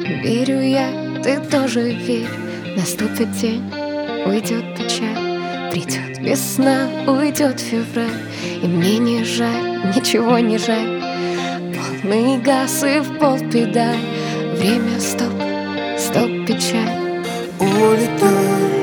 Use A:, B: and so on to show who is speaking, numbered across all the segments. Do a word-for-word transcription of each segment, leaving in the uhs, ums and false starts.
A: Верю я, ты тоже верь. Наступит день, уйдет печаль, придет весна, уйдет февраль. И мне не жаль, ничего не жаль. Полный газ и в пол педаль. Время стоп, стоп, печаль.
B: Улетай.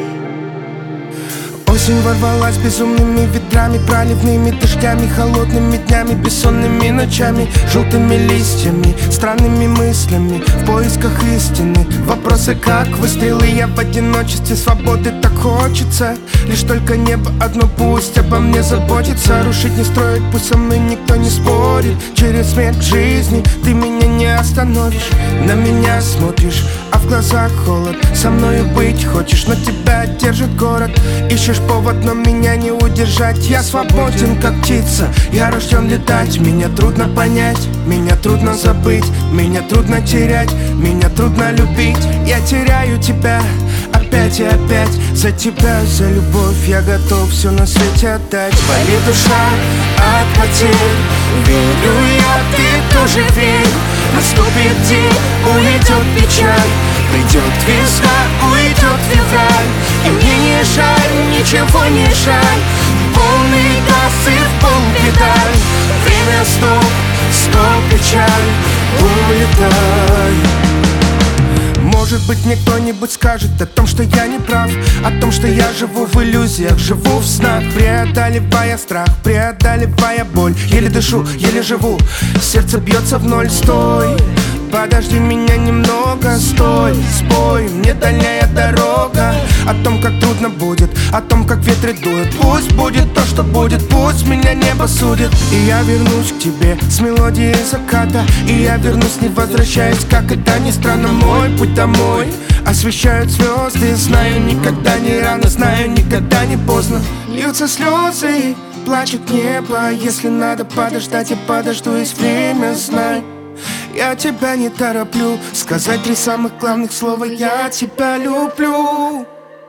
B: Осень ворвалась безумными ветрами, проливными дождями, холодными днями, бессонными ночами, желтыми листьями, странными мыслями, в поисках истины. Вопросы как выстрелы, я в одиночестве, свободы так хочется. Лишь только небо одно, пусть обо мне заботится. Рушить не строить, пусть со мной никто не спорит. Через смерть жизни ты меня не остановишь. На меня смотришь, а в глазах холод. Со мною быть хочешь, но тебя держит город. Ищешь повод, но меня не удержать. Я свободен, как птица, я рожден летать. Меня трудно понять, меня трудно забыть, меня трудно терять, меня трудно любить. Я теряю тебя опять и опять. За тебя, за любовь я готов все на свете отдать. Болит душа от потерь, верю я, ты тоже верь. Наступит день, уйдет печаль, придет весна, уйдет февраль. И мне не жаль, ничего не жаль. Полный газ и в пол педаль. Время стоп, стоп, печаль, улетай. Может быть, мне кто-нибудь скажет о том, что я не прав, о том, что я живу в иллюзиях, живу в снах, преодолевая страх, преодолевая боль. Еле дышу, еле живу, сердце бьется в ноль. Стой, подожди меня немного, стой, спой мне дальняя дорога. О том, как трудно будет, о том, как ветры дуют. Пусть будет то, что будет, пусть меня небо судит. И я вернусь к тебе с мелодией заката. И я вернусь, не возвращаясь, как это ни странно. Мой путь домой освещают звезды. Знаю, никогда не рано, знаю, никогда не поздно. Льются слезы, плачет небо. Если надо подождать, я подожду, есть время, знай. Я тебя не тороплю, сказать три самых главных слова: я тебя люблю.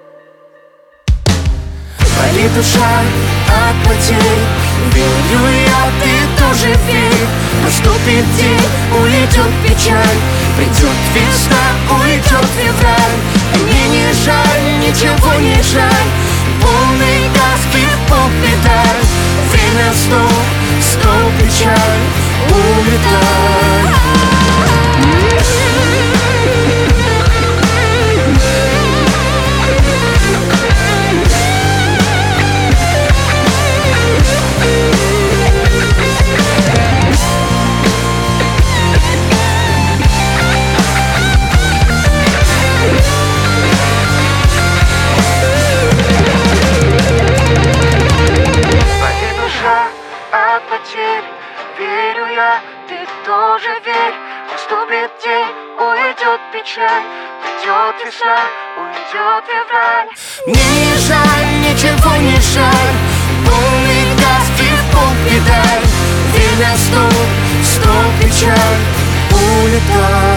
B: Болит душа от потерь, верю я, ты тоже верь. Наступит день, уйдет печаль, придет весна, уйдет февраль. И мне не жаль, ничего не жаль. Полный газ и в пол педаль. Время стоп, стоп, печаль, улетай. Верю я, ты тоже верь. Наступит день, уйдет печаль, придет весна, уйдет февраль. Мне не жаль, ничего не жаль. Полный газ и в пол педаль. Время стоп, стоп, печаль, улетай.